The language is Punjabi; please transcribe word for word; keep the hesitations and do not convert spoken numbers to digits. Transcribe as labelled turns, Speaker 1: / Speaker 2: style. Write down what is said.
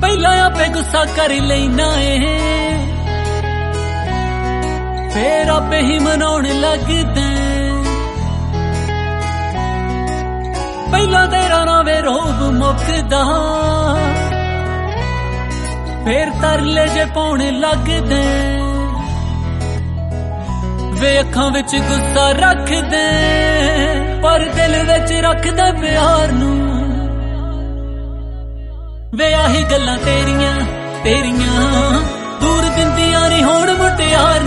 Speaker 1: ਪਹਿਲਾਂ ਆਪੇ ਗੁੱਸਾ ਕਰ ਲੈਣਾ ਏ, ਫੇਰ ਆਪੇ ਹੀ ਮਨਾਉਣ ਲੱਗਦਾ। ਪਹਿਲਾਂ ਤੇਰਾ ਨਾ ਵੇ ਰੋਬ ਮੁੱਕਦਾ, ਫੇਰ ਤਰਲੇ ਜੇ ਪਾਉਣ ਲੱਗਦਾ। ਵੇ ਅੱਖਾਂ ਵਿੱਚ ਗੁੱਸਾ ਰੱਖਦੇ, ਪਰ ਦਿਲ ਵਿੱਚ ਰੱਖਦਾ ਪਿਆਰ ਨੂੰ। ਵੇ ਆਹੀ ਗੱਲਾਂ ਤੇਰੀਆਂ ਤੇਰੀਆਂ ਦੂਰ ਦਿੰਦੀਆਂ ਨਹੀਂ ਹੋਣ ਮੁਟਿਆਰ